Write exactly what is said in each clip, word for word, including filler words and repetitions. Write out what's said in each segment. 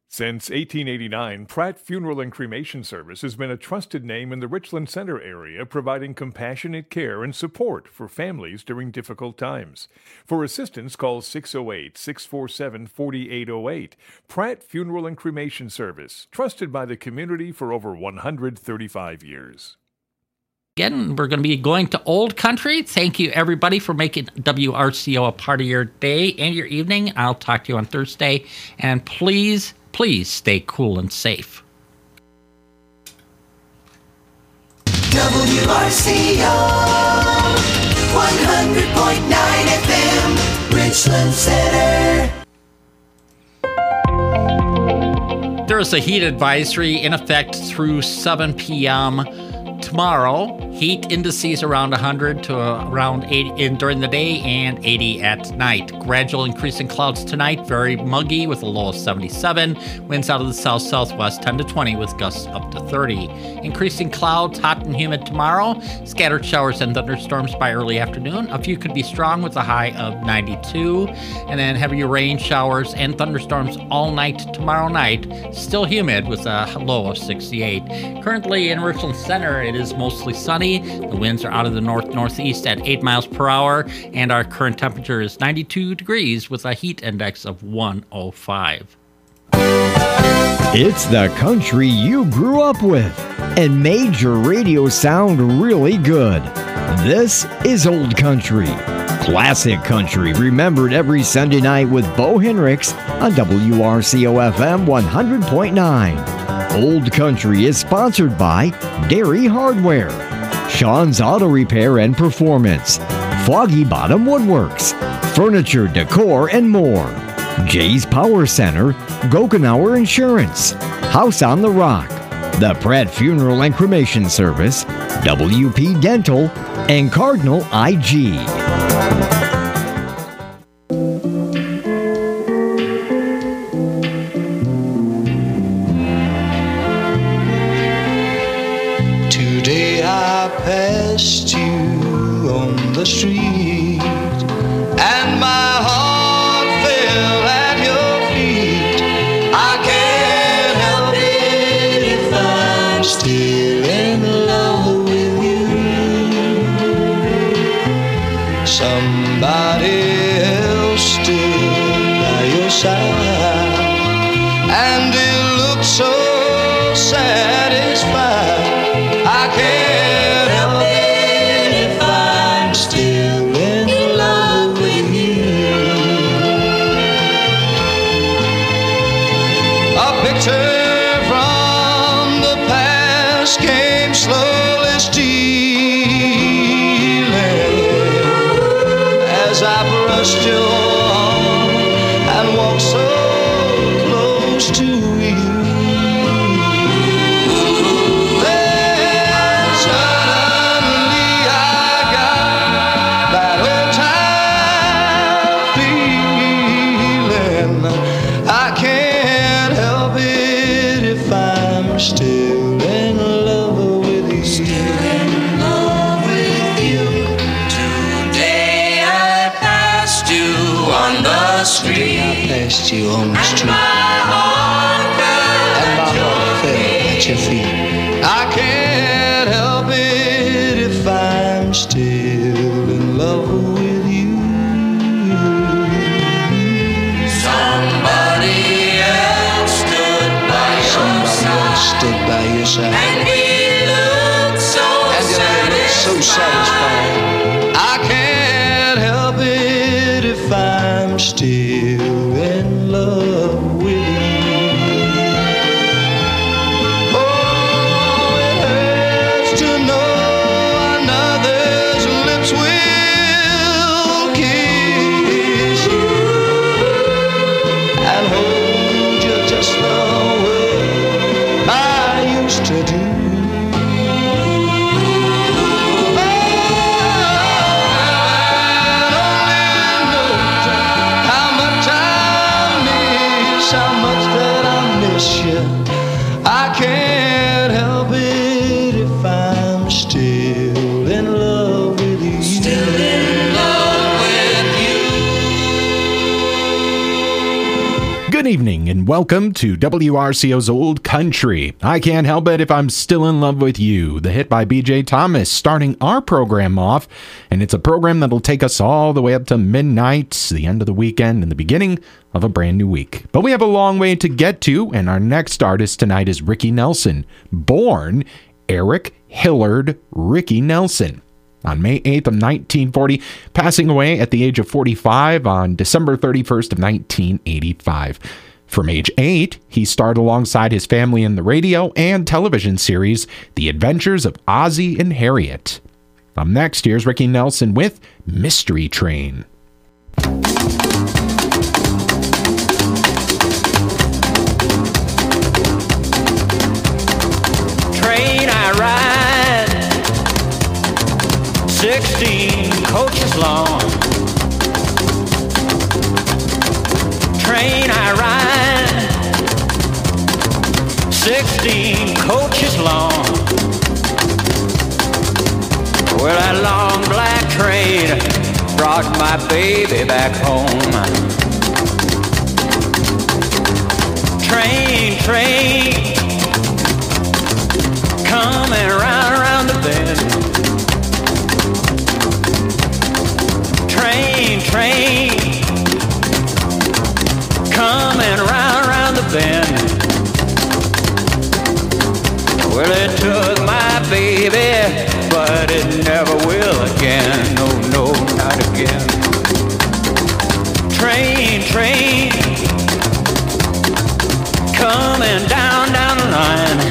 Since eighteen eighty-nine, Pratt Funeral and Cremation Service has been a trusted name in the Richland Center area, providing compassionate care and support for families during difficult times. For assistance, call six oh eight, six four seven, four eight oh eight. Pratt Funeral and Cremation Service, trusted by the community for over one hundred thirty-five years. Again, we're going to be going to Old Country. Thank you, everybody, for making W R C O a part of your day and your evening. I'll talk to you on Thursday. And please, please stay cool and safe. W R C O one hundred point nine F M, Richland Center. There is a heat advisory in effect through seven p.m. tomorrow. Heat indices around one hundred to around eighty in during the day and eighty at night. Gradual increase in clouds tonight, very muggy with a low of seventy-seven. Winds out of the south-southwest ten to twenty with gusts up to thirty. Increasing clouds, hot and humid tomorrow. Scattered showers and thunderstorms by early afternoon. A few could be strong with a high of ninety-two. And then heavier rain showers and thunderstorms all night tomorrow night. Still humid with a low of sixty-eight. Currently in Richland Center, it is mostly sunny. The winds are out of the north-northeast at eight miles per hour, and our current temperature is ninety-two degrees with a heat index of one oh five. It's the country you grew up with and made your radio sound really good. This is Old Country. Classic country remembered every Sunday night with Bo Henricks on W R C O F M one hundred point nine. Old Country is sponsored by Dairy Hardware, Sean's Auto Repair and Performance, Foggy Bottom Woodworks, Furniture Decor and more, Jay's Power Center, Gokenauer Insurance, House on the Rock, the Pratt Funeral and Cremation Service, W P Dental, and Cardinal I G. Passed you on the street, and my heart fell at your feet. I can't help it if I'm still in love with you. Somebody else stood by your side, and it looked so satisfied. I can't brushed your arm and walked so close to you. Then suddenly I got that old time feeling. I can't help it if I'm still in love with you. Still in love with you. Today I on the street, I passed you on the street, and my heart fell at your feet. I can't help it if I'm still in love with you. Somebody else stood by your Somebody side, else stood by your side, and he looked so and satisfied. So satisfied. I can't help it if I'm still in love with you. Oh, it hurts to know another's lips will kiss you and hold you just the way I used to do. I can't help it if I'm still in love with you. Still in love with you. Good evening and welcome to W R C O's Old Country. I Can't Help It If I'm Still in Love with You, the hit by B J Thomas, starting our program off. And it's a program that'll take us all the way up to midnight, the end of the weekend, and the beginning of a brand new week. But we have a long way to get to, and our next artist tonight is Ricky Nelson, born Eric Hillard Ricky Nelson. On May eighth of nineteen forty, passing away at the age of forty-five on December thirty-first of nineteen eighty-five. From age eight, he starred alongside his family in the radio and television series The Adventures of Ozzie and Harriet. Up next, here's Ricky Nelson with Mystery Train. Train I ride, sixteen coaches long. Train I ride, sixteen coaches long. Well, that long black train brought my baby back home. Train, train, coming round, around the bend. Train, train, coming round, round the bend. Well, it took my baby, but it never will again. No, no, not again. Train, train, coming down, down the line.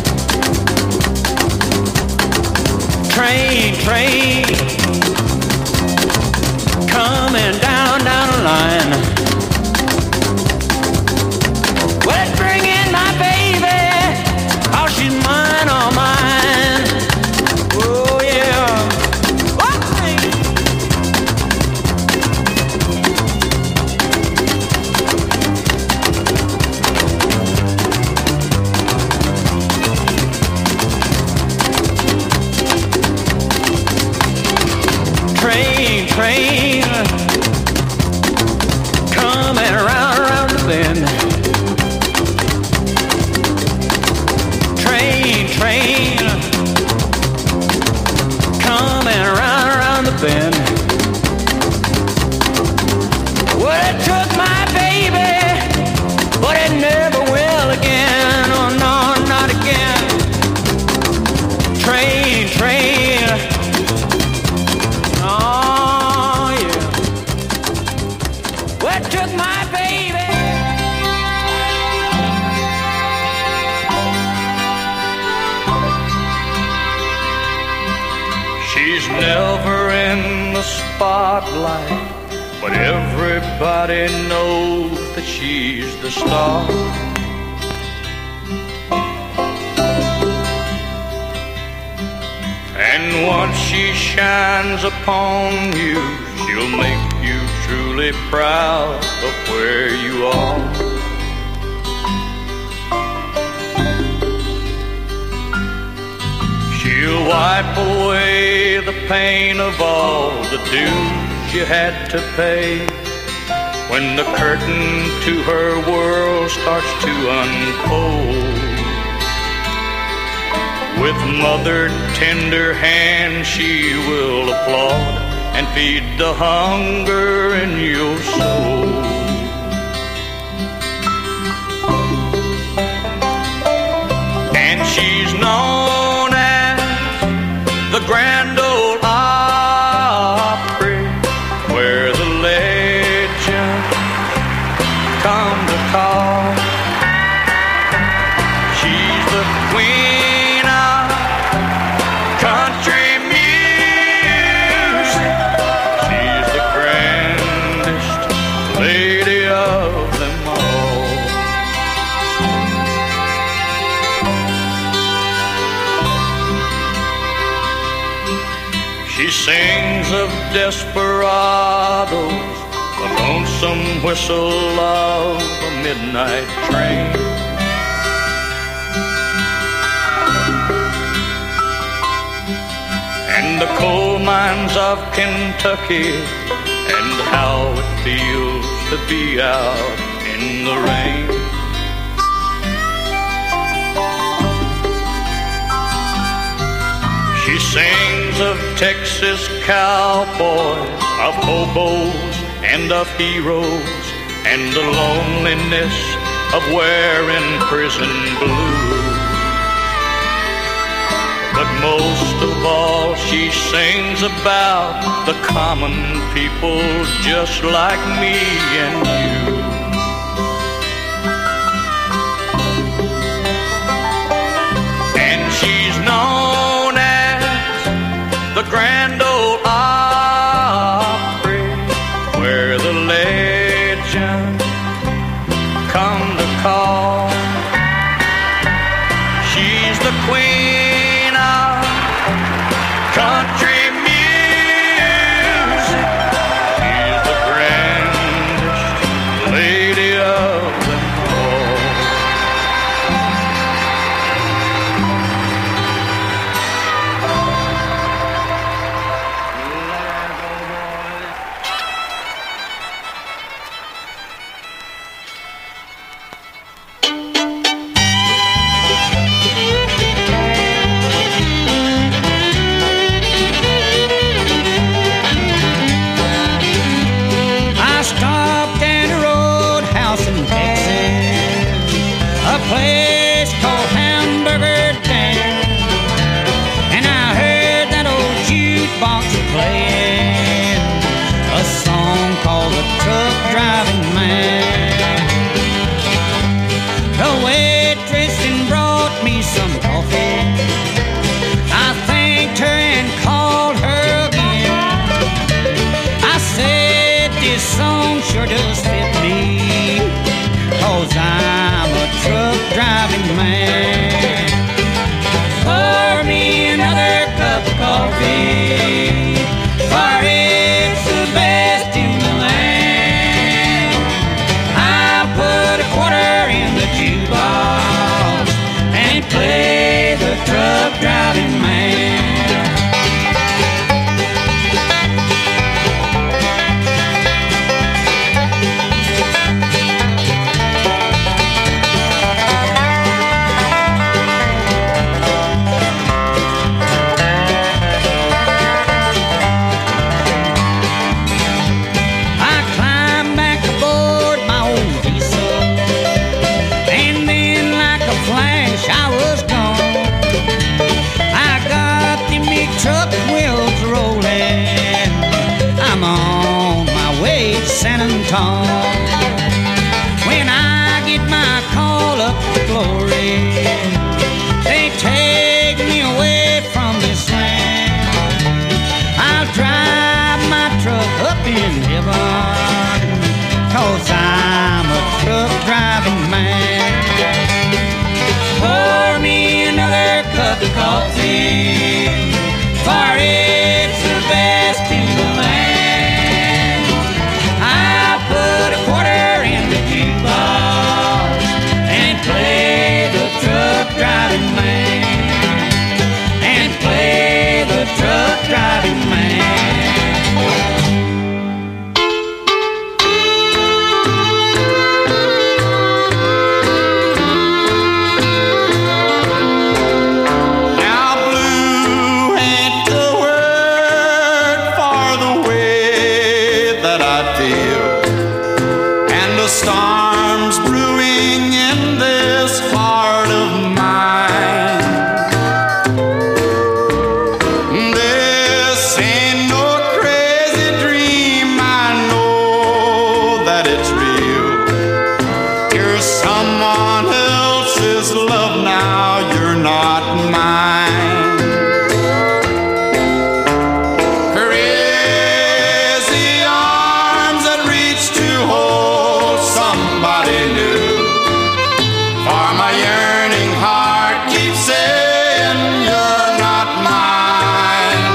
Train, train, coming down, down the line. Well, it's bringing my baby, oh, she's mine, all mine. Oh, yeah. Train, train, coming around, around the bend. Train, train, coming around, around the bend. Well, it took my baby, but it never will again. Oh, no, not again. Train, train. Oh, yeah. Well, it took my baby. She's never in the spotlight, but everybody knows that she's the star. And once she shines upon you, she'll make you truly proud of where you are. She'll wipe away the pain of all the dues you had to pay when the curtain to her world starts to unfold. With mother tender hand she will applaud and feed the hunger in your soul. And she's known as the Grand Ole Opry, where the legends come to call. She's the queen of country music. She's the grandest lady of them all. She sings of desperados, the lonesome whistle of a midnight train. And the coal mines of Kentucky, and how it feels to be out in in the rain. She sings of Texas cowboys, of hobos and of heroes, and the loneliness of wearing prison blue. But most of all she sings about the common people just like me and you. And she's known as the Grand Ole Opry, where the legends come to call. She's the queen of country music. She's the grandest lady of them all. I stopped at a roadhouse in Texas, a place called Hamburger Dan, and I heard that old jukebox playing a song called The Truck Driving Man. The waitress then brought me some coffee. I thanked her and called her again. I said, this song sure does fit me, 'cause I'm a truck driving man. Pour me another cup of coffee, for it's the best in the land. I put a quarter in the jukebox and play the truck driving man. I climbed back aboard my old diesel, and then like a flash I was gone. I got the big truck wheels rolling, I'm on my way to San Antonio. When I get my call up to glory, they take me away from this land. I'll drive my truck up in heaven, 'cause I'm a truck driving man. Pour me another cup of coffee, for it's the best in the land. I put a quarter in the jukebox and play the truck driving man, and play the truck driving man. Now blue ain't the word for the way that I feel, and the storm's brewing in this heart of mine. This ain't no crazy dream, I know that it's real. You're someone else's love now, you're not mine. Crazy arms that reach to hold somebody new, for my yearning heart keeps saying you're not mine.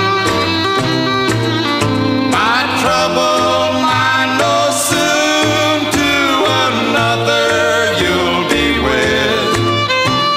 My troubled mind knows soon to another you'll be with.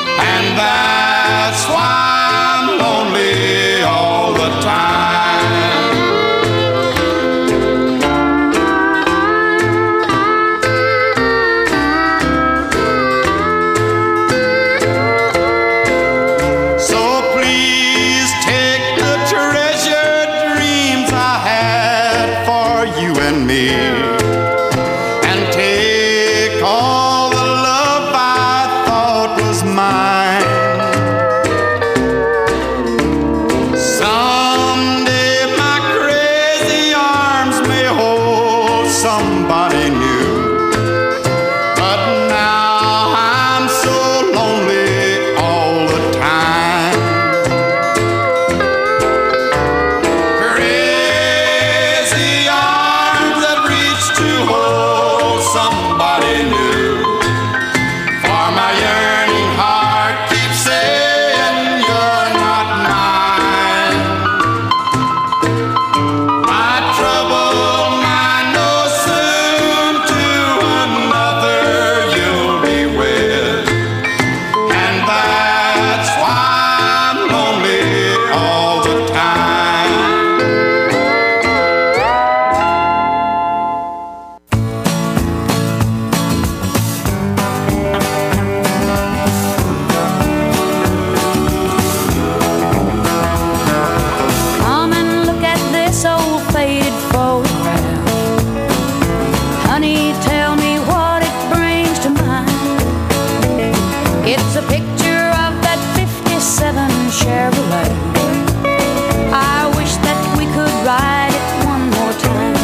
It's a picture of that fifty-seven Chevrolet. I wish that we could ride it one more time.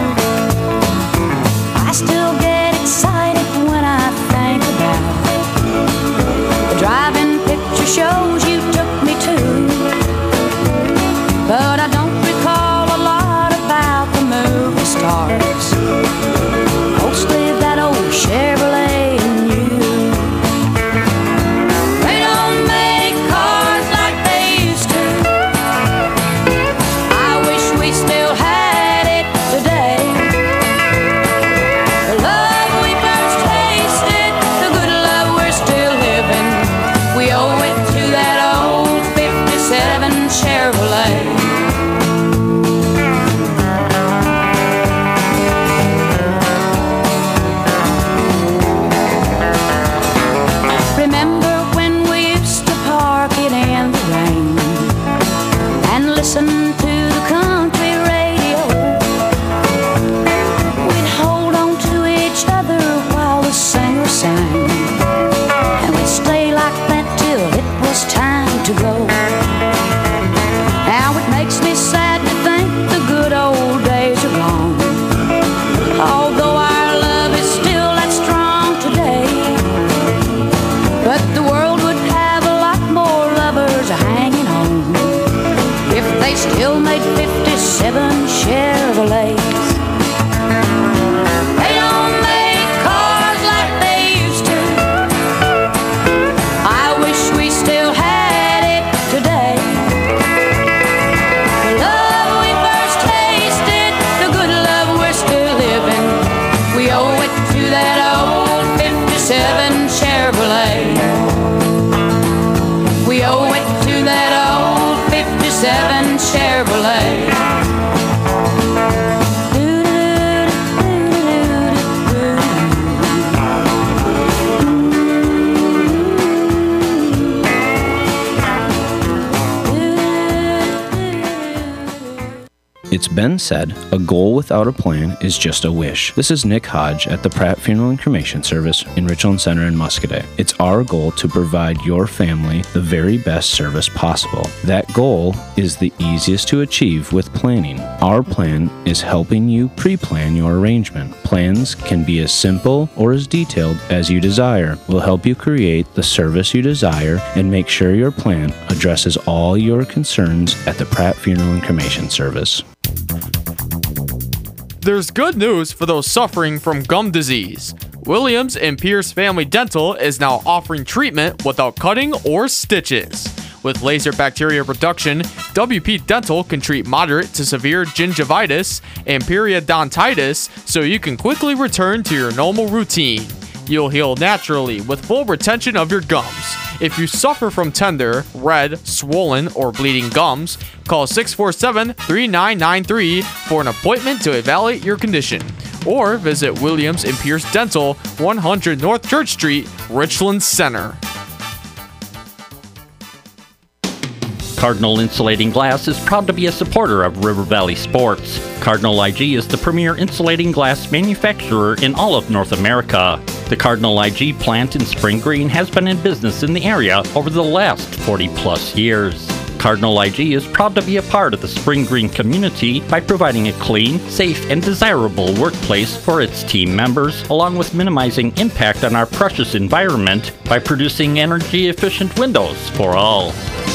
I still get excited when I think about the driving picture shows you took me to. But I don't recall a lot about the movie stars, mostly that old Chevrolet and you. They don't make cars like they used to. I wish we still had it today. The love we first tasted, the good love we're still living, we owe it to that old fifty-seven Chevrolet. Remember when we used to park it in the rain and listen to the country radio? We'd hold on to each other while the singer sang, and we'd stay like that till it was time to go. Now it makes me sad to think the good old days are gone, although our love is still that strong today. But the world would have a lot more lovers hanging on if they still made fifty-seven Chevrolets. They don't make cars like they used to. I wish we still had it today. The love we first tasted, the good love we're still living, we owe it to that old fifty-seven Chevrolet. We owe it to that old fifty-seven Chevrolet. It's been said, a goal without a plan is just a wish. This is Nick Hodge at the Pratt Funeral and Cremation Service in Richland Center in Muscoda. It's our goal to provide your family the very best service possible. That goal is the easiest to achieve with planning. Our plan is helping you pre-plan your arrangement. Plans can be as simple or as detailed as you desire. We'll help you create the service you desire and make sure your plan addresses all your concerns at the Pratt Funeral and Cremation Service. There's good news for those suffering from gum disease. Williams and Pierce Family Dental is now offering treatment without cutting or stitches. With laser bacteria reduction, W P Dental can treat moderate to severe gingivitis and periodontitis so you can quickly return to your normal routine. You'll heal naturally with full retention of your gums. If you suffer from tender, red, swollen, or bleeding gums, call six four seven, three nine nine three for an appointment to evaluate your condition. Or visit Williams and Pierce Dental, one hundred North Church Street, Richland Center. Cardinal Insulating Glass is proud to be a supporter of River Valley Sports. Cardinal I G is the premier insulating glass manufacturer in all of North America. The Cardinal I G plant in Spring Green has been in business in the area over the last forty plus years. Cardinal I G is proud to be a part of the Spring Green community by providing a clean, safe, and desirable workplace for its team members, along with minimizing impact on our precious environment by producing energy-efficient windows for all.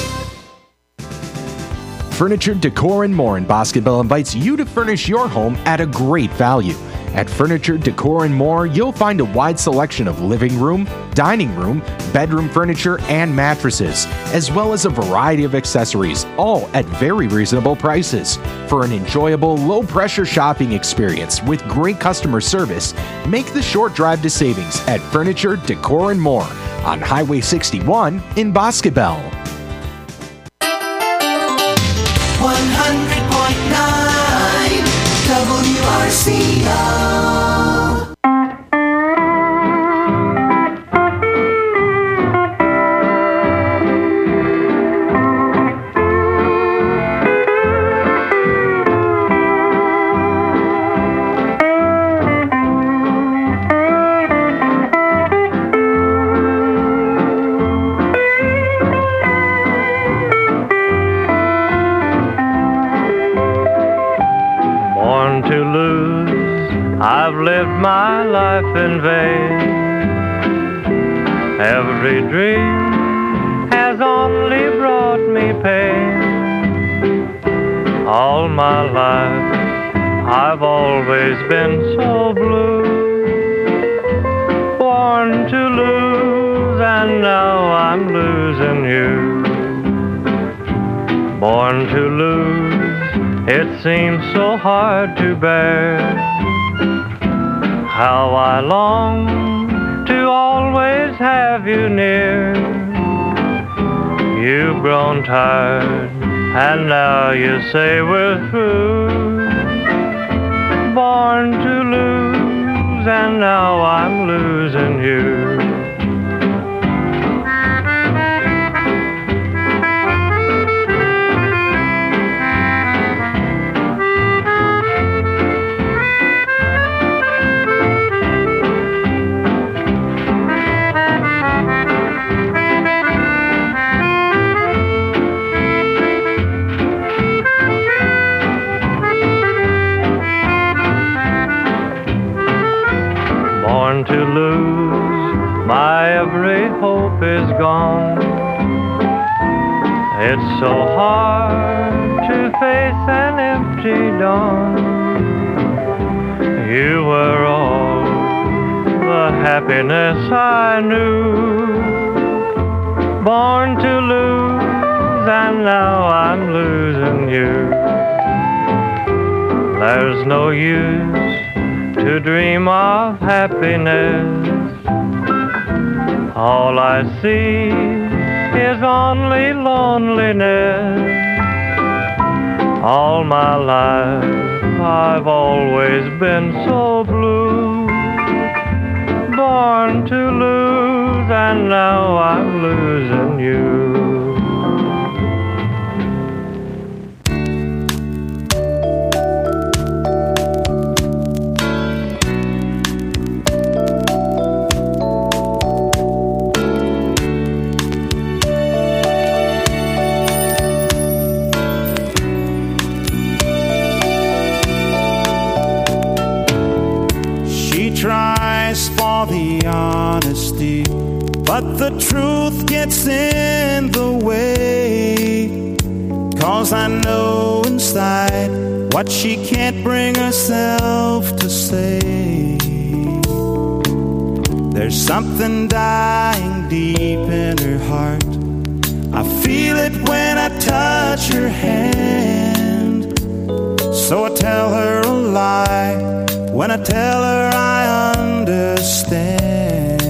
Furniture, Decor, and More in Boscobel invites you to furnish your home at a great value. At Furniture, Decor, and More, you'll find a wide selection of living room, dining room, bedroom furniture, and mattresses, as well as a variety of accessories, all at very reasonable prices. For an enjoyable, low-pressure shopping experience with great customer service, make the short drive to savings at Furniture, Decor, and More on Highway sixty-one in Boscobel. one hundred point nine W R C O. my life in vain. Every dream has only brought me pain. All my life I've always been so blue, born to lose, and now I'm losing you. Born to lose, it seems so hard to bear. How I long to always have you near. You've grown tired, and now you say we're through. Born to lose, and now I'm losing you. To lose, my every hope is gone. It's so hard to face an empty dawn. You were all the happiness I knew. Born to lose, and now I'm losing you. There's no use to dream of happiness. All I see is only loneliness. All my life I've always been so blue, born to lose, and now I'm losing you. Tries for the honesty, but the truth gets in the way. Cause I know inside what she can't bring herself to say. There's something dying deep in her heart. I feel it when I touch her hand. So I tell her a lie when I tell her I understand.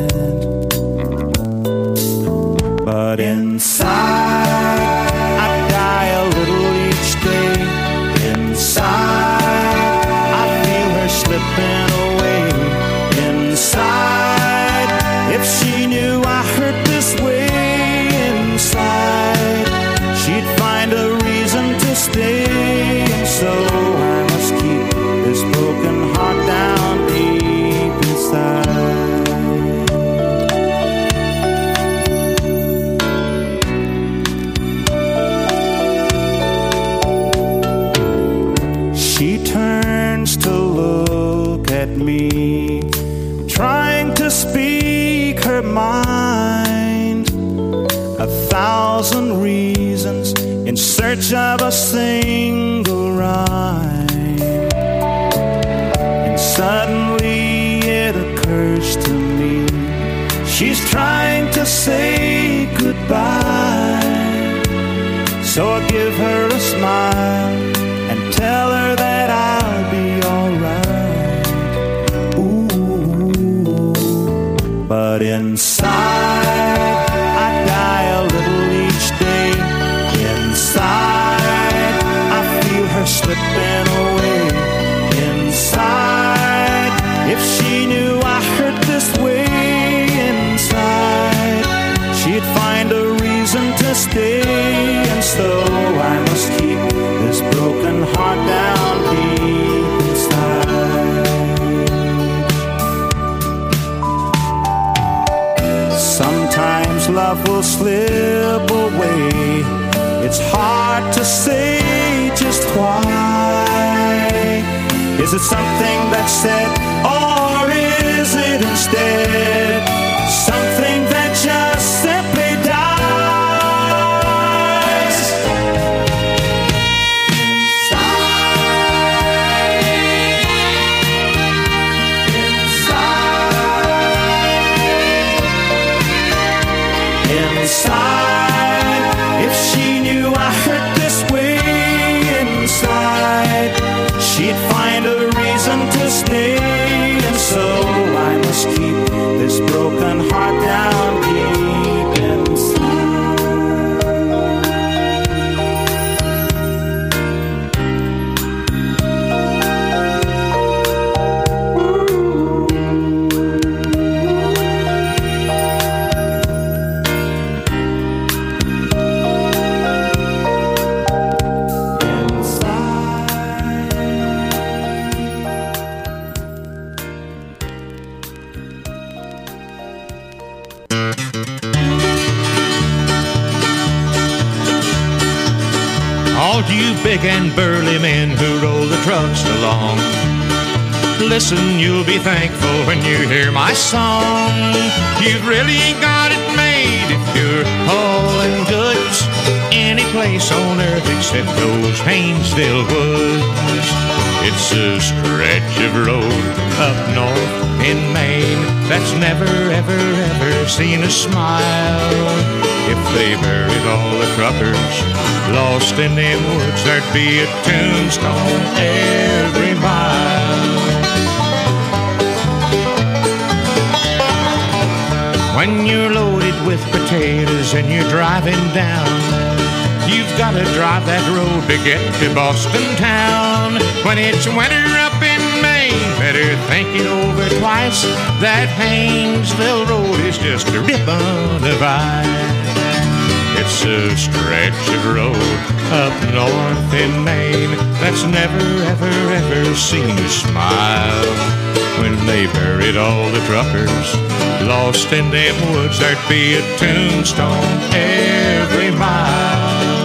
But inside, I die a little each day. Inside, I feel her slipping away. Inside, if she knew I hurt this way. Inside, she'd find a reason to stay. And so I must keep this broken heart down deep inside. She turns to look at me, trying to speak her mind. A thousand reasons in search of a single rhyme. Suddenly it occurs to me, she's trying to say goodbye. So I give her a smile and tell her that I'll be alright. Ooh, but inside, I die a little each day. Inside, I feel her slipping away. Inside, if she knew I hurt this way. Inside, she'd find a reason to stay. And so I must keep this broken heart down deep inside. Sometimes love will slip away. It's hard to say just why. Is it something that's said, or is it instead something that just simply dies? Inside, inside, if she knew I hurt this way inside, she'd find a reason to stay. And so I must keep this broken heart down deep inside. All you big and burly men who roll the trucks along, listen, you'll be thankful when you hear my song. You've really got it made if you're hauling goods any place on earth except those Haynesville woods. It's a stretch of road up north in Maine that's never, ever, ever seen a smile. If they buried all the truckers lost in them woods, there'd be a tombstone every mile. When you're loaded with potatoes and you're driving down, you've got to drive that road to get to Boston town. When it's winter up in Maine, better think it over twice. That Haynesville road is just a ribbon of ice. It's a stretch of road up north in Maine that's never, ever, ever seen a smile. When they buried all the truckers lost in them woods, there'd be a tombstone every mile.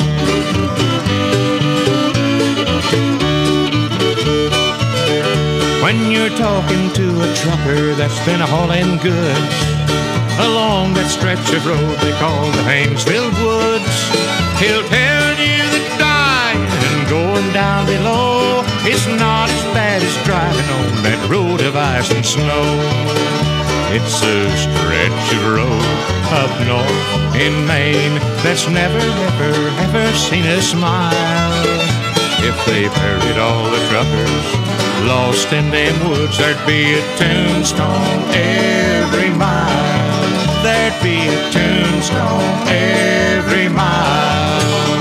When you're talking to a trucker that's been hauling goods along that stretch of road they call the Haynesville Woods, he'll tell you that dying and going down below is not as bad as driving on that road of ice and snow. It's a stretch of road up north in Maine that's never, ever, ever seen a smile. If they buried all the truckers lost in them woods, there'd be a tombstone every mile. There'd be a tombstone every mile.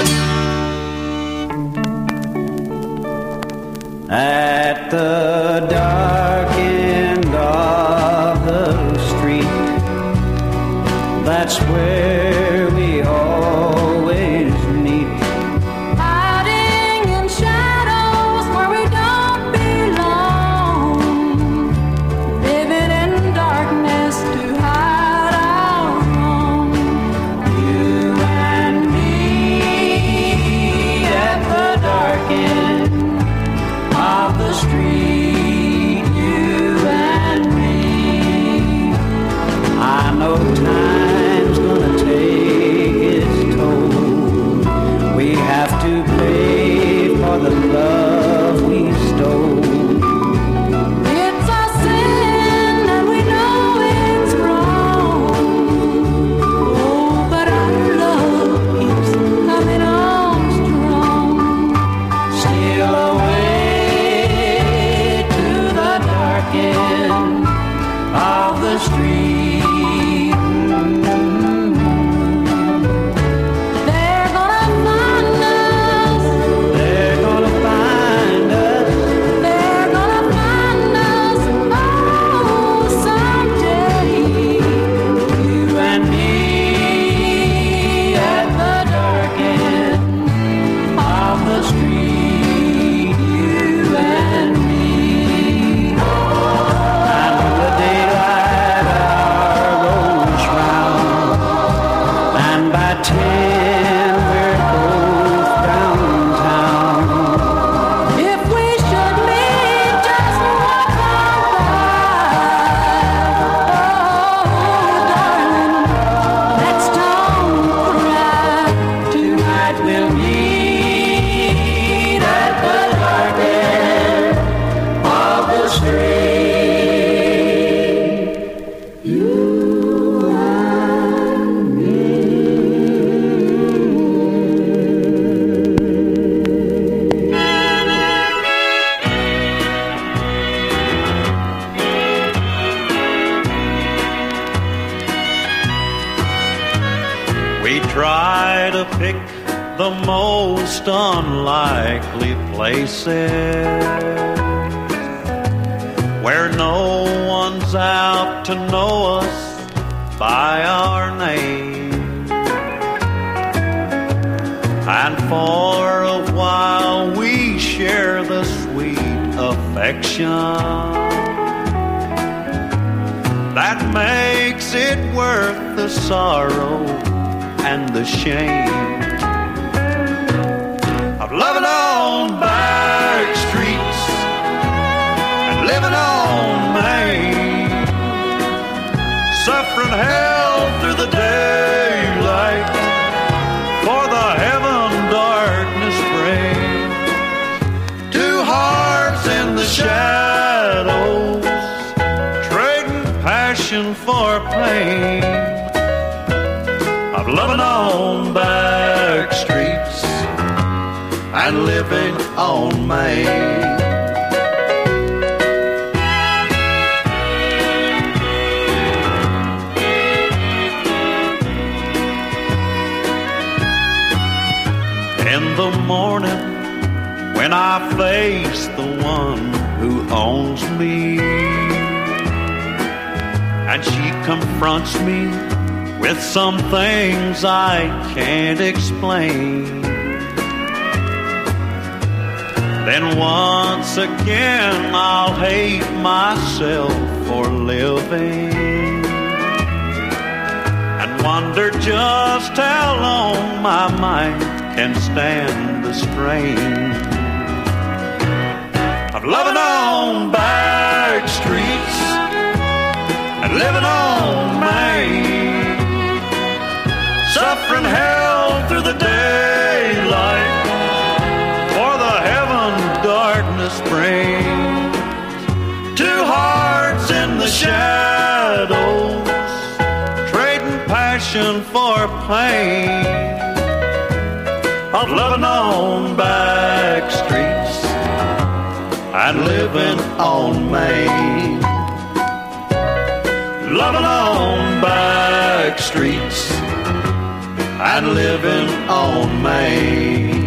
At the dark end of the street, that's where we always meet. Hiding in shadows where we don't belong, living in darkness to hide our wrong. You and me at the dark end of the street, you and me. I know time's gonna take We try to pick the most unlikely places where no one's out to know us by our name. And for a while we share the sweet affection that makes it worth the sorrow and the shame of loving on back streets and living on Main, suffering hell through the daylight for the heaven darkness brings. Two hearts in the shadows, trading passion for pain, of loving on back streets and living on Main. In the morning when I face the one who owns me and she confronts me with some things I can't explain, then once again I'll hate myself for living and wonder just how long my mind can stand the strain of loving on back streets and living on Main, suffering hell through the daylight for the heaven darkness brings. Two hearts in the shadows, trading passion for pain, of loving on back streets and living on Main, loving on back streets and living on Main.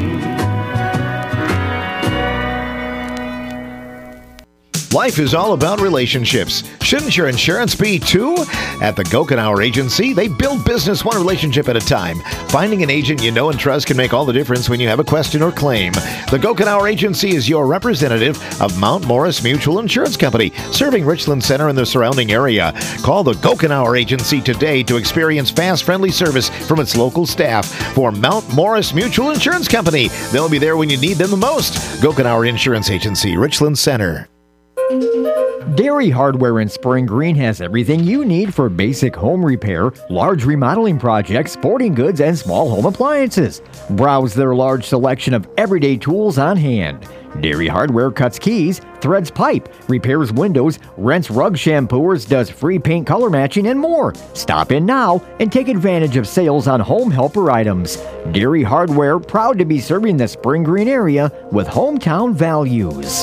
Life is all about relationships. Shouldn't your insurance be too? At the Gokenauer Agency, they build business one relationship at a time. Finding an agent you know and trust can make all the difference when you have a question or claim. The Gokenauer Agency is your representative of Mount Morris Mutual Insurance Company, serving Richland Center and the surrounding area. Call the Gokenauer Agency today to experience fast, friendly service from its local staff. For Mount Morris Mutual Insurance Company, they'll be there when you need them the most. Gokenauer Insurance Agency, Richland Center. Dairy Hardware in Spring Green has everything you need for basic home repair, large remodeling projects, sporting goods, and small home appliances. Browse their large selection of everyday tools on hand. Dairy Hardware cuts keys, threads pipe, repairs windows, rents rug shampooers, does free paint color matching, and more. Stop in now and take advantage of sales on home helper items. Dairy Hardware, proud to be serving the Spring Green area with hometown values.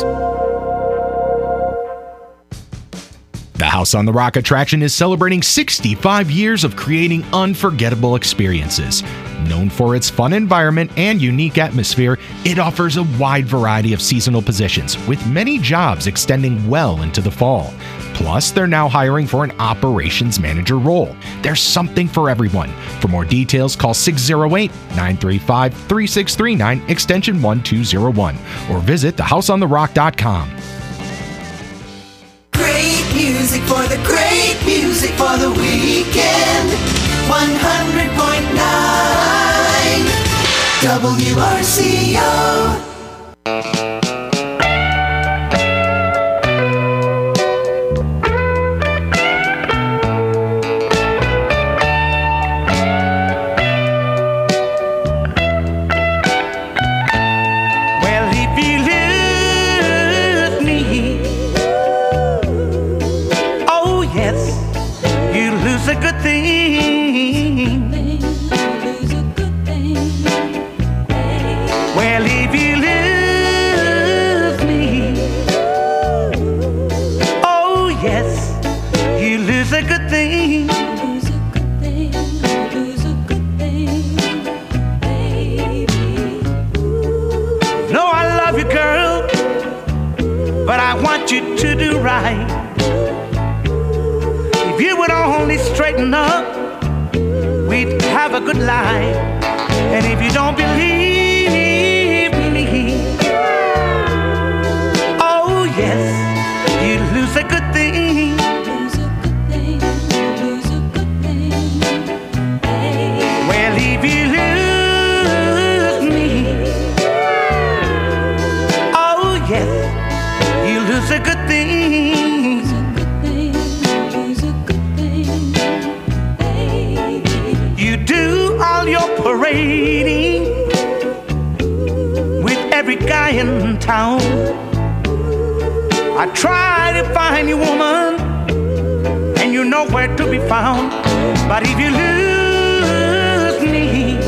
The House on the Rock attraction is celebrating sixty-five years of creating unforgettable experiences. Known for its fun environment and unique atmosphere, it offers a wide variety of seasonal positions, with many jobs extending well into the fall. Plus, they're now hiring for an operations manager role. There's something for everyone. For more details, call six oh eight, nine three five, three six three nine, extension one two oh one, or visit the house on the rock dot com. Music for the great music for the weekend. one hundred point nine W R C O. A good thing. Well, if you live life. If you would only straighten up, we'd have a good life. And if you don't believe me, oh yes, you lose a good thing. Well, if you lose me, oh yes, you lose a good thing. You do all your parading with every guy in town. I try to find you, woman, and you're nowhere to be found. But if you lose me,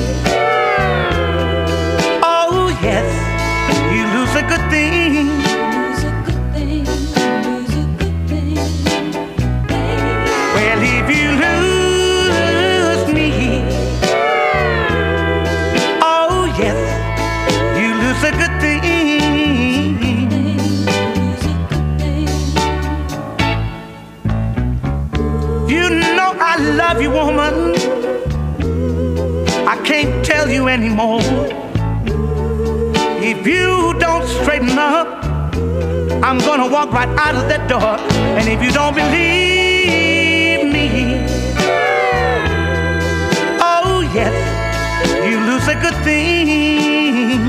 oh yes, you lose a good thing. Well, if you lose me, oh yes, you lose a good thing. You know I love you, woman. I can't tell you anymore. If you don't straighten up, I'm gonna walk right out of that door. And if you don't believe me, oh yes, you lose a good thing.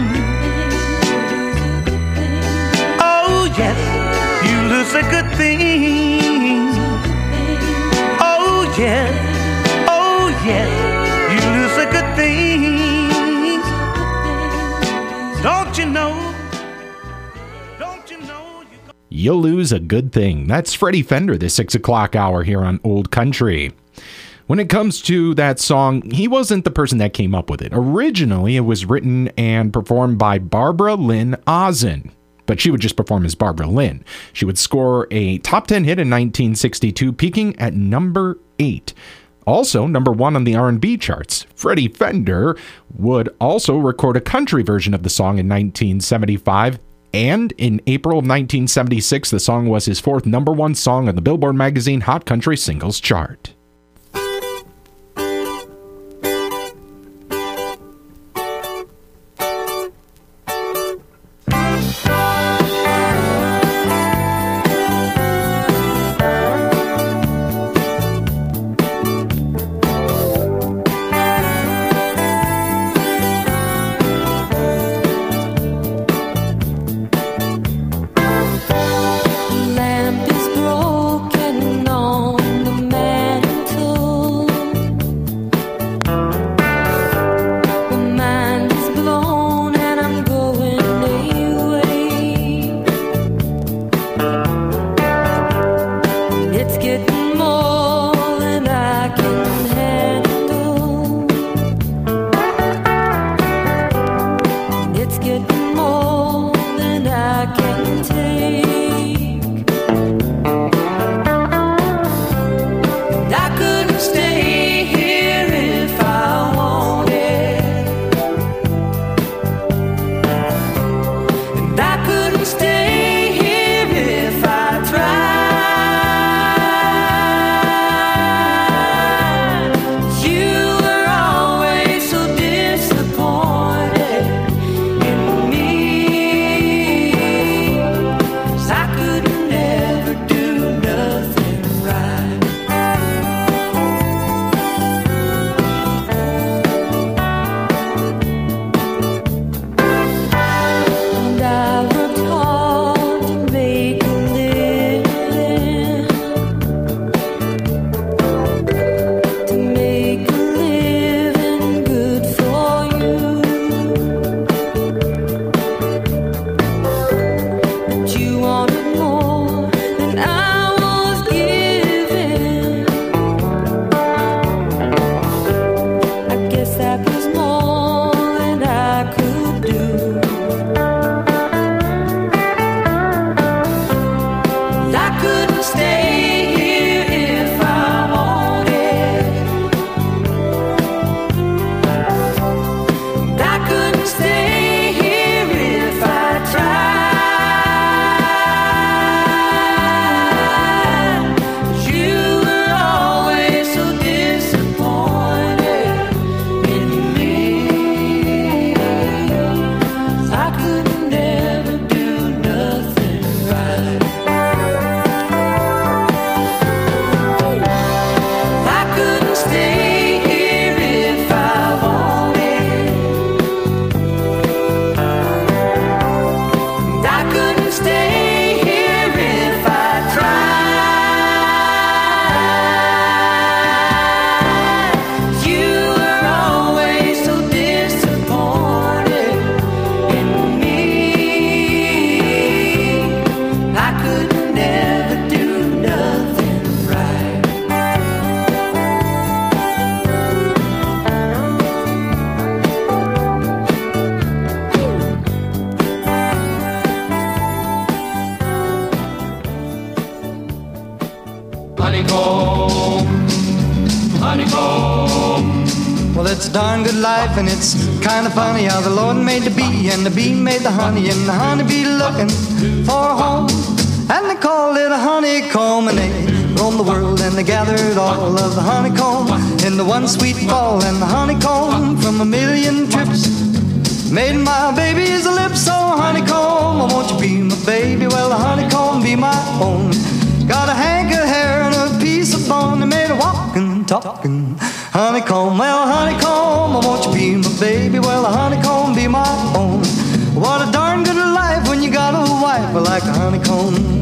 Oh yes, you lose a good thing. Oh yes, oh yes, you lose a good thing. Don't you know? Don't you know? You lose a good thing. That's Freddie Fender, the six o'clock hour here on Old Country. When it comes to that song, he wasn't the person that came up with it. Originally, it was written and performed by Barbara Lynn Ozin, but she would just perform as Barbara Lynn. She would score a top ten hit in nineteen sixty-two, peaking at number eight. Also, number one on the R and B charts. Freddie Fender would also record a country version of the song in nineteen seventy-five, and in April of nineteen seventy-six, the song was his fourth number one song on the Billboard magazine Hot Country Singles chart. Lamp is broken on the mantle. honeycomb. Well, it's a darn good life, and it's kind of funny how the Lord made the bee, and the bee made the honey, and the honeybee looking for a home. And they called it a honeycomb, and they roamed the world, and they gathered all of the honeycomb in the one sweet fall. And the honeycomb from a million trips made my baby's lips so honeycomb. Oh, won't you be my baby? Well, the honeycomb be my own. Got a hank of hair and a piece of bone. They made a walking, talking honeycomb. Well, honeycomb, oh, won't you be my baby? Well, the honeycomb be my own. What a darn good life when you got a wife like a honeycomb.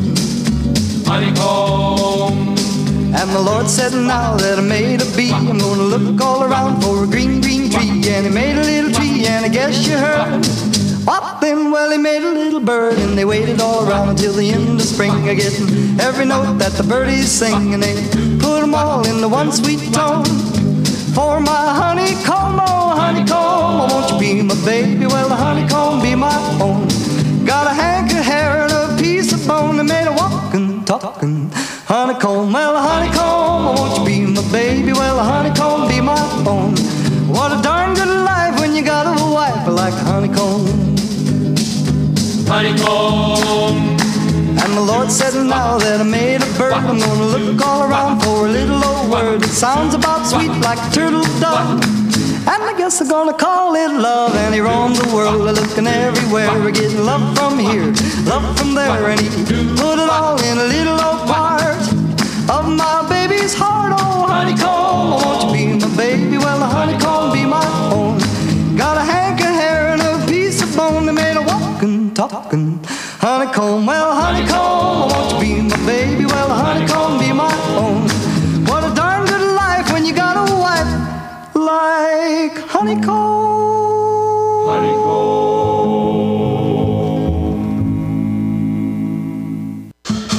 Honeycomb. And the Lord said, now that I made a bee, I'm gonna look all around for a green, green tree. And he made a little tree, and I guess you heard. What then? Well, he made a little bird, and they waited all around until the end of spring, getting every note that the birdies sing, and they put them all in the one sweet tone. For my honeycomb, oh honeycomb, oh, won't you be my baby? Well, the honeycomb be my own. Got a hank of hair and a piece of bone that made a walking, talking honeycomb. Well, the honeycomb, oh, won't you be my baby? Well, the honeycomb be my own. What a darn good life when you got a wife like a honeycomb. Honeycomb. And the Lord said, now that I made a bird, I'm gonna look all around for a little old word that sounds about sweet like a turtle dove. And I guess I'm gonna call it love. And he roamed the world looking everywhere, getting love from here, love from there. And he put it all in a little old part of my baby's heart. Oh, honeycomb, won't you be my baby? Well, the honeycomb be my own. Got a hank of hair and a piece of bone that made a walking, talking honeycomb. Well, honeycomb, won't you be my baby? Well, the honeycomb be my own. What a darn good life when you got a wife like honeycomb. Honeycomb.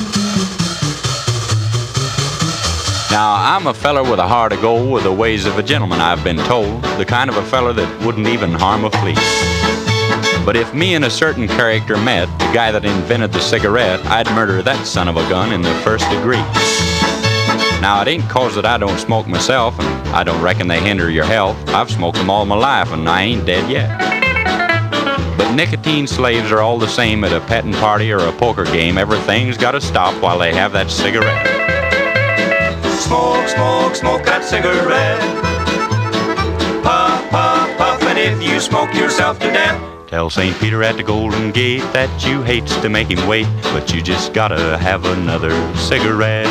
Now, I'm a feller with a heart of gold, with the ways of a gentleman, I've been told. The kind of a feller that wouldn't even harm a flea. But if me and a certain character met, the guy that invented the cigarette, I'd murder that son of a gun in the first degree. Now, it ain't cause that I don't smoke myself, and I don't reckon they hinder your health. I've smoked them all my life, and I ain't dead yet. But nicotine slaves are all the same at a petting party or a poker game. Everything's gotta stop while they have that cigarette. Smoke, smoke, smoke that cigarette. Puff, puff, puff, and if you smoke yourself to death, tell Saint Peter at the Golden Gate that you hates to make him wait, but you just gotta have another cigarette.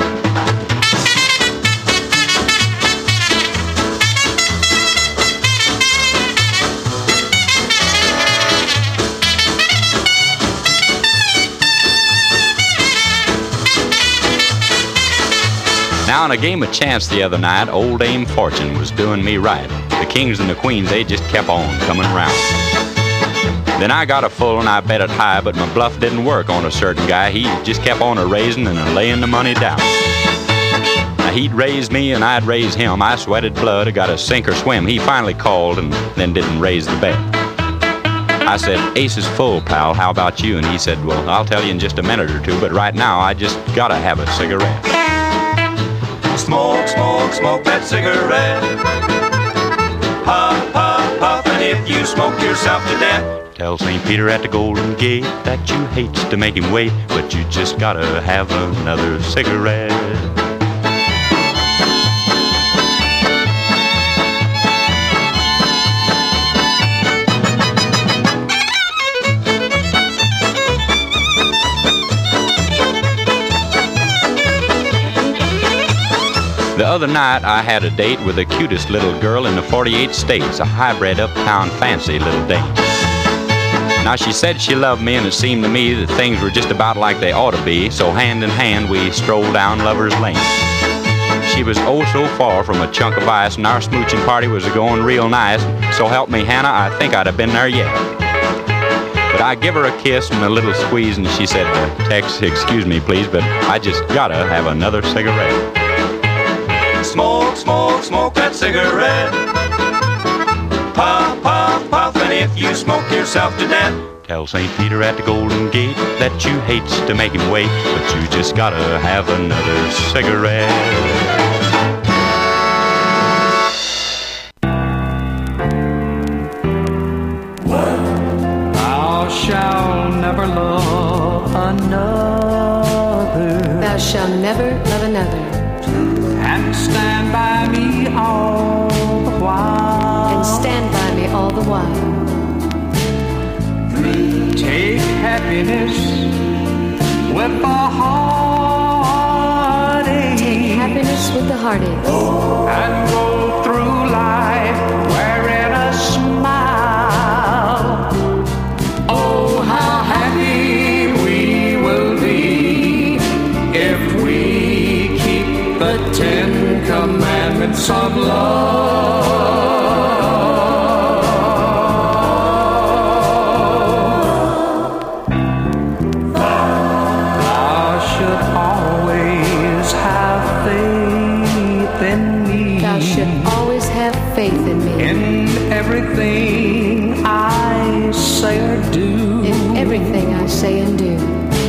Now, in a game of chance the other night, old Dame Fortune was doing me right. The kings and the queens, they just kept on coming around. Then I got a full and I bet it high, but my bluff didn't work on a certain guy. He just kept on a-raising and a-laying the money down. Now he'd raise me and I'd raise him. I sweated blood, I got to sink or swim. He finally called and then didn't raise the bet. I said, ace is full, pal, how about you? And he said, well, I'll tell you in just a minute or two, but right now I just gotta have a cigarette. smoke, smoke, smoke that cigarette. Puff, puff, puff, and if you smoke yourself to death, tell Saint Peter at the Golden Gate that you hates to make him wait, but you just gotta have another cigarette. The other night I had a date with the cutest little girl in the forty-eight states, a hybrid uptown fancy little dame. Now she said she loved me, and it seemed to me that things were just about like they ought to be, so hand in hand we strolled down Lover's Lane. She was oh so far from a chunk of ice, and our smooching party was going real nice, so help me Hannah, I think I'd have been there yet. But I give her a kiss and a little squeeze, and she said, Tex, excuse me please, but I just gotta have another cigarette. smoke, smoke, smoke that cigarette. Puff, puff, puff, and if you smoke yourself to death, tell Saint Peter at the Golden Gate that you hates to make him wait, but you just gotta have another cigarette. never love another. And stand by me all the while. And stand by me all the while. Take happiness with the heartache. Take happiness with the heartache. And go through life wearing a smile. Oh, how happy we will be if we keep the Ten Commandments of love. Faith in me. In everything I say or do. In everything I say and do.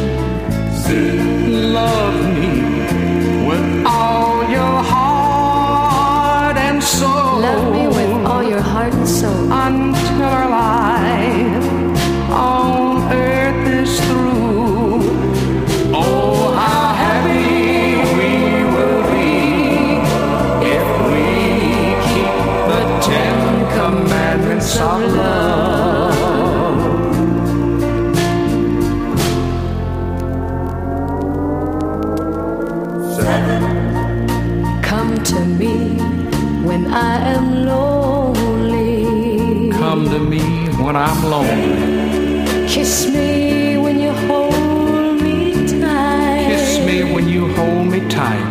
Love me with all your heart and soul. Love me with all your heart and soul. Until our life on earth is through. Oh, how happy we will be if we the Ten Commandments of love. Seven. Come to me when I am lonely. Come to me when I'm lonely. Kiss me when you hold me tight. Kiss me when you hold me tight.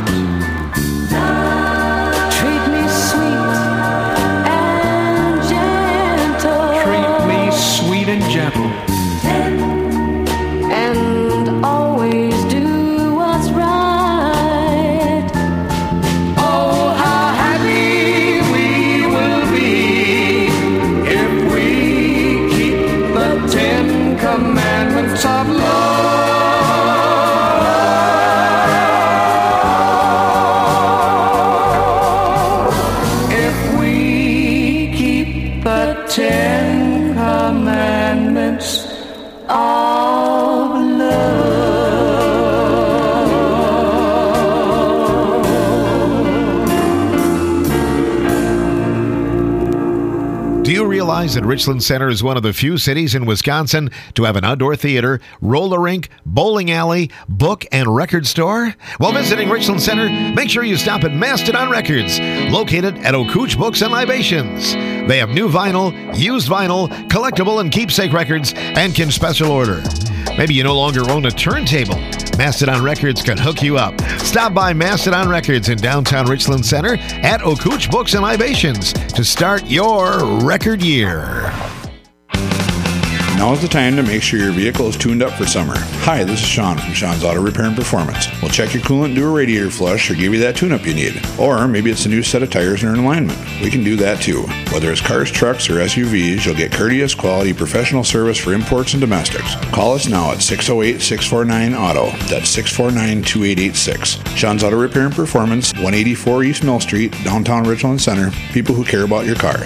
And gentle, and always do what's right. Oh, how happy we will be if we keep the Ten Commandments of love. If we keep the Ten Commandments of love. Do you realize that Richland Center is one of the few cities in Wisconsin to have an outdoor theater, roller rink, bowling alley, book, and record store? While visiting Richland Center, make sure you stop at Mastodon Records, located at Okooch Books and Libations. They have new vinyl, used vinyl, collectible and keepsake records, and can special order. Maybe you no longer own a turntable. Mastodon Records can hook you up. Stop by Mastodon Records in downtown Richland Center at Okooch Books and Libations to start your record year. Now is the time to make sure your vehicle is tuned up for summer. Hi, this is Sean from Sean's Auto Repair and Performance. We'll check your coolant, do a radiator flush, or give you that tune-up you need. Or maybe it's a new set of tires and an alignment. We can do that too. Whether it's cars, trucks, or S U Vs, you'll get courteous, quality, professional service for imports and domestics. Call us now at six oh eight, six four nine, auto. That's six four nine, two eight eight six. Sean's Auto Repair and Performance, one eighty-four East Mill Street, downtown Richland Center. People who care about your car.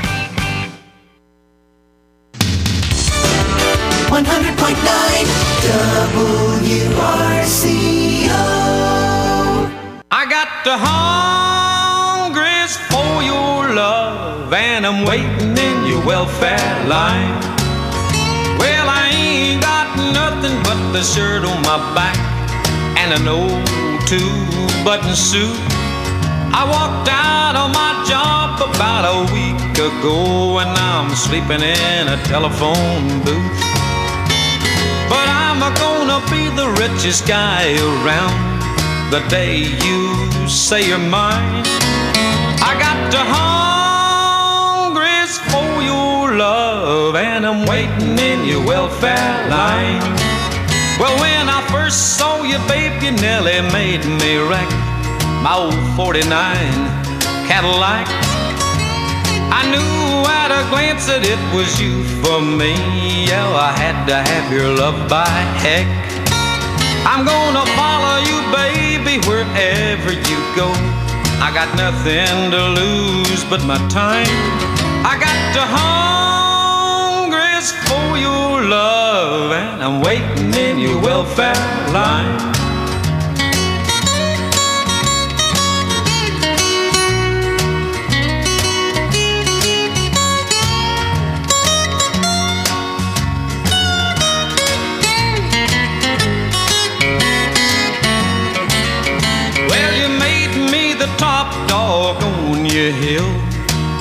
one hundred point nine W R C O. I got the hungries for your love, and I'm waiting in your welfare line. Well, I ain't got nothing but the shirt on my back and an old two-button suit. I walked out on my job about a week ago, and I'm sleeping in a telephone booth. But I'm gonna be the richest guy around the day you say you're mine. I got the hungries for your love, and I'm waiting in your welfare line. Well, when I first saw you, babe, you nearly made me wreck my old forty-nine Cadillac. I knew at a glance that it was you for me. Yeah, I had to have your love by heck. I'm gonna follow you, baby, wherever you go. I got nothing to lose but my time. I got the hungries for your love, and I'm waiting in your welfare line.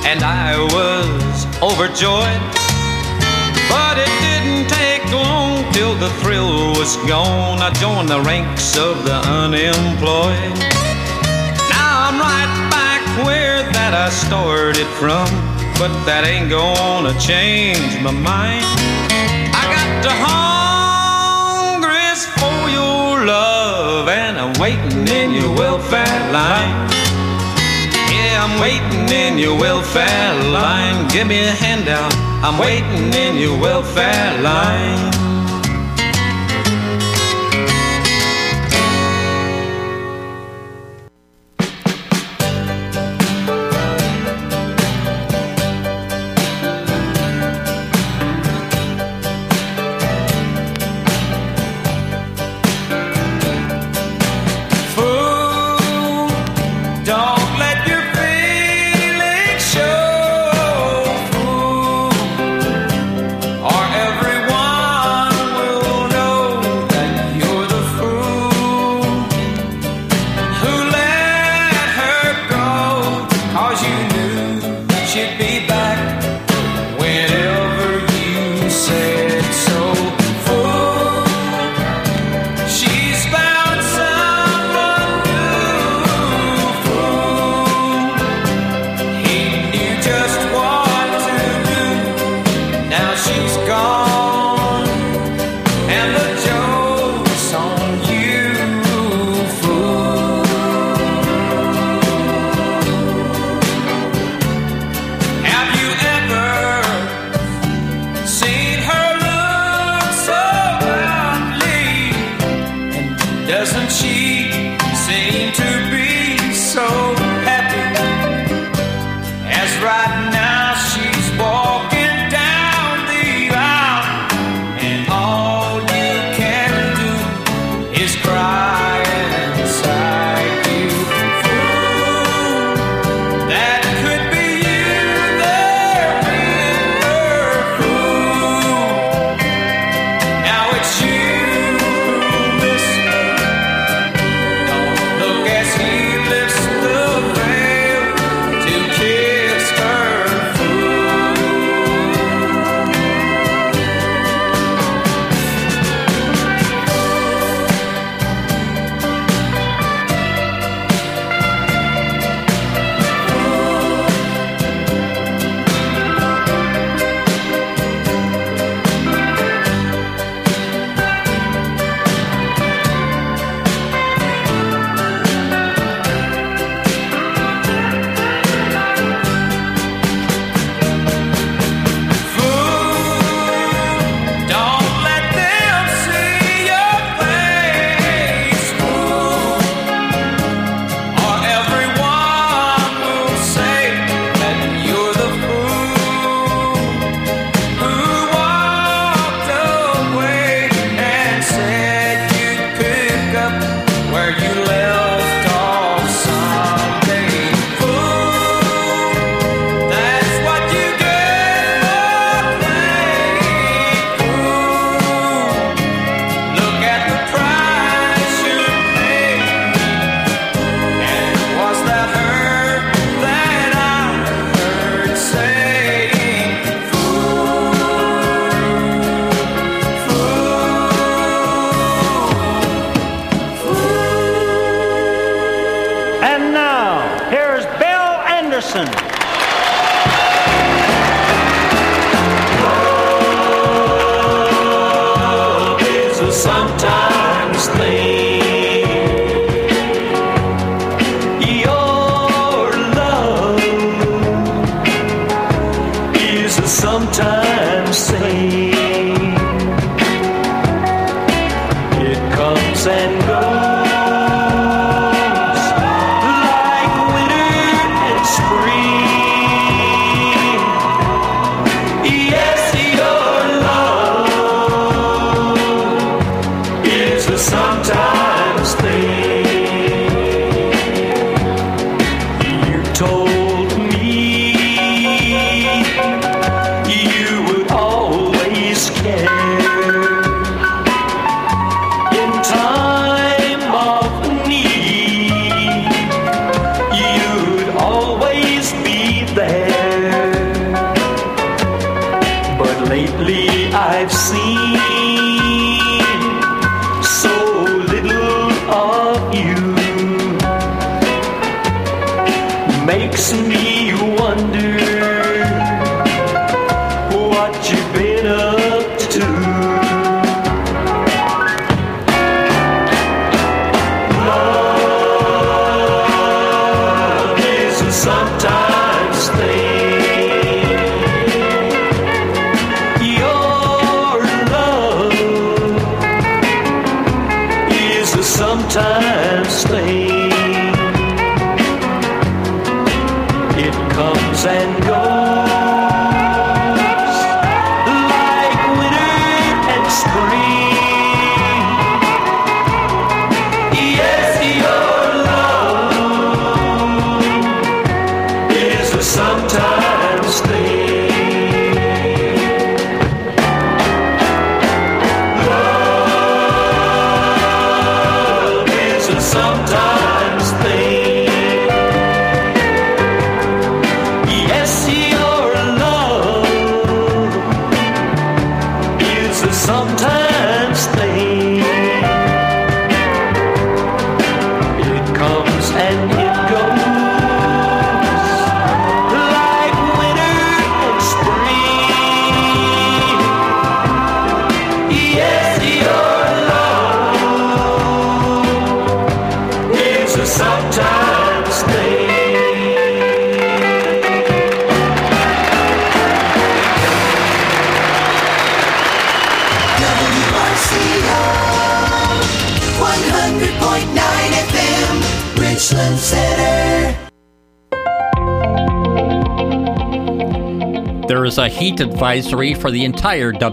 and I was overjoyed. But it didn't take long till the thrill was gone. I joined the ranks of the unemployed. Now I'm right back where that I started from, but that ain't gonna change my mind. I got the hungers for your love, and I'm waiting in your welfare line. Yeah, I'm waiting in your welfare line. Give me a handout, I'm waiting in your welfare line. You I've seen so little of you makes me wonder what you've been up to. Love is a sometimes thing. Your love is a sometimes thing. It comes and goes like winter and spring. Yes, your love is a sometimes thing. Love is a sometimes thing. Yes, your love is a sometimes thing. It comes and it goes like winter and spring. Yes, your love is a sometimes thing. W R C O one hundred point nine F M, Richland Center. There is a heat advisory for the entire